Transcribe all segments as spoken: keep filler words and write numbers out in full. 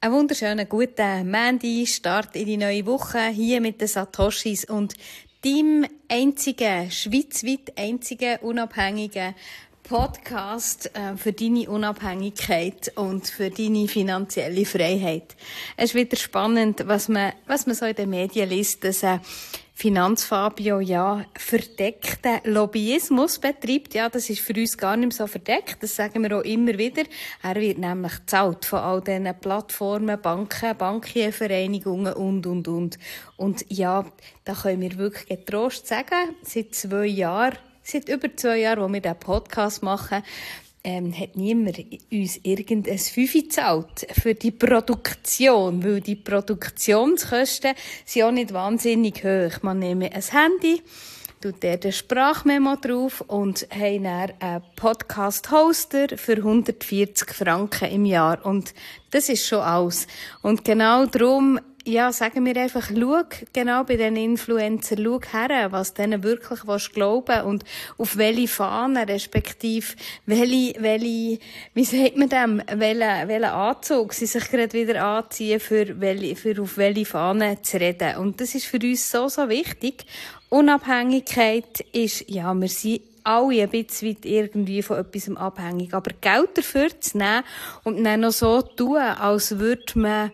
Einen wunderschönen guten Montag, Start in die neue Woche hier mit den Satoshis und deinem einzigen, schweizweit einzigen unabhängigen Podcast äh, für deine Unabhängigkeit und für deine finanzielle Freiheit. Es ist wieder spannend, was man, was man so in den Medien liest, dass äh, Finanzfabio ja verdeckten Lobbyismus betreibt. Ja, das ist für uns gar nicht mehr so verdeckt. Das sagen wir auch immer wieder. Er wird nämlich gezahlt von all diesen Plattformen, Banken, Bankiervereinigungen und, und, und. Und ja, da können wir wirklich getrost sagen, seit zwei Jahren, seit über zwei Jahren, wo wir diesen Podcast machen, Ähm, hat niemand uns irgendein Fünfe gezahlt für die Produktion, weil die Produktionskosten sind auch nicht wahnsinnig hoch. Man nehme ein Handy, tut der den Sprachmemo drauf und haben dann einen Podcast-Hoster für hundertvierzig Franken im Jahr. Und das ist schon alles. Und genau darum, ja, sagen wir einfach, schau genau bei den Influencern, schau her, was denen wirklich willst glauben und auf welche Fahne, respektive welche, welche, wie sagt man dem, welchen, welchen Anzug sie sich gerade wieder anziehen, für welche, für auf welche Fahne zu reden. Und das ist für uns so, so wichtig. Unabhängigkeit ist, ja, wir sind alle ein bisschen weit irgendwie von etwas abhängig. Aber Geld dafür zu nehmen und dann noch so tun, als würde man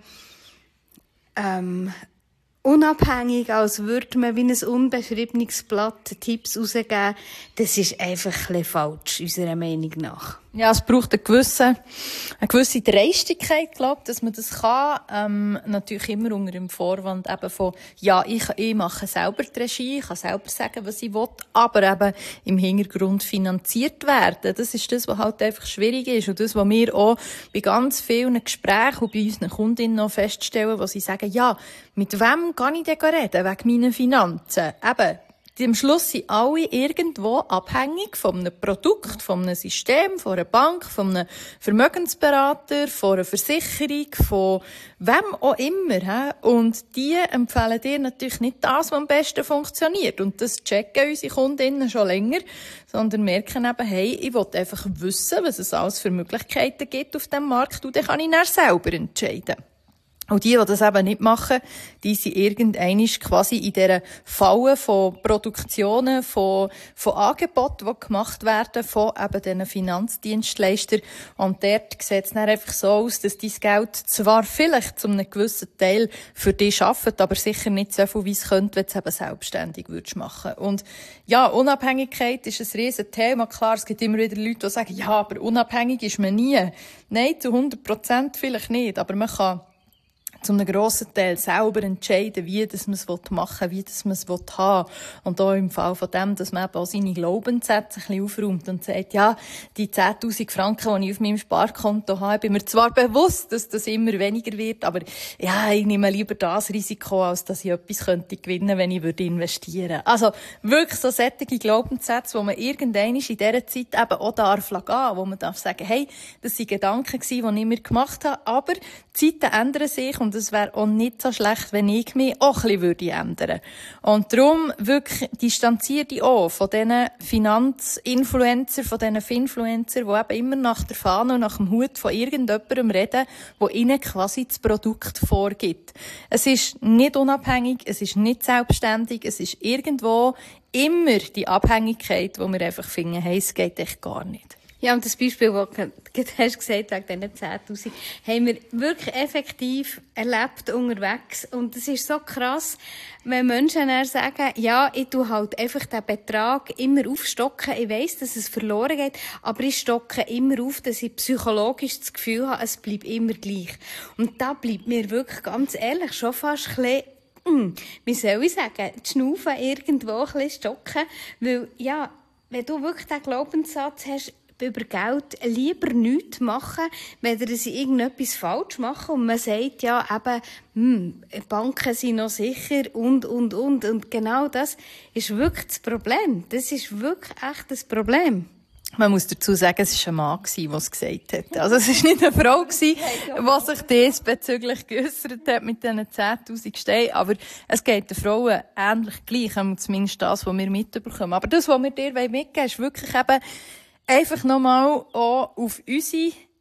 Ähm, unabhängig, als würde man wie ein unbeschriebenes Blatt Tipps rausgeben, das ist einfach ein bisschen falsch, unserer Meinung nach. Ja, es braucht eine gewisse, eine gewisse Dreistigkeit, glaube ich, dass man das kann. Ähm, natürlich immer unter dem Vorwand eben von, ja, ich, ich mache selber die Regie, ich kann selber sagen, was ich will, aber eben im Hintergrund finanziert werden. Das ist das, was halt einfach schwierig ist und das, was wir auch bei ganz vielen Gesprächen und bei unseren Kundinnen noch feststellen, wo sie sagen, ja, mit wem kann ich denn reden wegen meinen Finanzen? Eben, am Schluss sind alle irgendwo abhängig von einem Produkt, von einem System, von einer Bank, von einem Vermögensberater, von einer Versicherung, von wem auch immer. Und die empfehlen dir natürlich nicht das, was am besten funktioniert. Und das checken unsere Kundinnen schon länger, sondern merken eben, hey, ich will einfach wissen, was es alles für Möglichkeiten gibt auf dem Markt und dann kann ich dann selber entscheiden. Und die, die das eben nicht machen, die sind irgendwann quasi in dieser Falle von Produktionen, von, von Angeboten, die gemacht werden, von eben diesen Finanzdienstleistern. Und dort sieht es dann einfach so aus, dass dein Geld zwar vielleicht zu einem gewissen Teil für dich arbeitet, aber sicher nicht so viel, wie es könnte, wenn du es eben selbstständig würdest machen. Und ja, Unabhängigkeit ist ein riesen Thema. Klar, es gibt immer wieder Leute, die sagen, ja, aber unabhängig ist man nie. Nein, zu hundert Prozent vielleicht nicht, aber man kann zu einem grossen Teil selber entscheiden, wie das man es machen will, wie das man es haben will. Und auch im Fall von dem, dass man eben auch seine Glaubenssätze ein bisschen aufräumt und sagt, ja, die zehntausend Franken, die ich auf meinem Sparkonto habe, bin mir zwar bewusst, dass das immer weniger wird, aber ja, ich nehme lieber das Risiko, als dass ich etwas könnte gewinnen, wenn ich würde investieren. Also wirklich so sättige Glaubenssätze, wo man irgendwann in dieser Zeit eben auch darf gehen, wo man darf sagen, hey, das waren Gedanken gewesen, die ich mir gemacht habe, aber die Zeiten ändern sich und es wäre auch nicht so schlecht, wenn ich mich auch ein bisschen ändern würde. Und darum wirklich distanziere dich auch von diesen Finanzinfluencern, von diesen Finfluencern, die eben immer nach der Fahne und nach dem Hut von irgendjemandem reden, der ihnen quasi das Produkt vorgibt. Es ist nicht unabhängig, es ist nicht selbstständig, es ist irgendwo immer die Abhängigkeit, wo wir einfach finden, hey, es geht echt gar nicht. Ja, und das Beispiel, das du hast gesagt, wegen diesen zehntausend, haben wir wirklich effektiv erlebt unterwegs. Und es ist so krass, wenn Menschen dann sagen, ja, ich tue halt einfach den Betrag immer aufstocken. Ich weiss, dass es verloren geht, aber ich stocke immer auf, dass ich psychologisch das Gefühl habe, es bleibt immer gleich. Und da bleibt mir wirklich ganz ehrlich schon fast ein bisschen, hm, wie soll ich sagen, die Schnaufen irgendwo ein bisschen stocken. Weil, ja, wenn du wirklich den Glaubenssatz hast, über Geld lieber nichts machen, wenn sie irgendetwas falsch machen und man sagt ja eben, hm, Banken sind noch sicher und, und, und. Und genau das ist wirklich das Problem. Das ist wirklich echt das Problem. Man muss dazu sagen, es war ein Mann, der es gesagt hat. Also es war nicht eine Frau, die sich diesbezüglich geäussert hat mit diesen zehntausend Steinen. Aber es geht den Frauen ähnlich gleich, zumindest das, was wir mitbekommen. Aber das, was wir dir mitgeben wollen, ist wirklich eben einfach nochmal auch auf unsere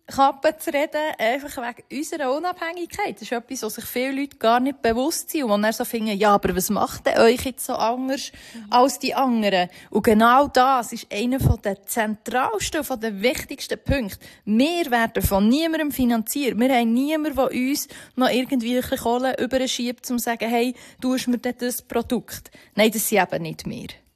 Kappe zu reden, einfach wegen unserer Unabhängigkeit. Das ist etwas, was sich viele Leute gar nicht bewusst sind und wo dann so finden, ja, aber was macht denn euch jetzt so anders als die anderen? Und genau das ist einer der zentralsten, von den wichtigsten Punkte. Wir werden von niemandem finanziert. Wir haben niemanden, der uns noch irgendwie ein bisschen Kohle überschiebt, um zu sagen, hey, du hast mir das Produkt. Nein, das sind eben nicht wir.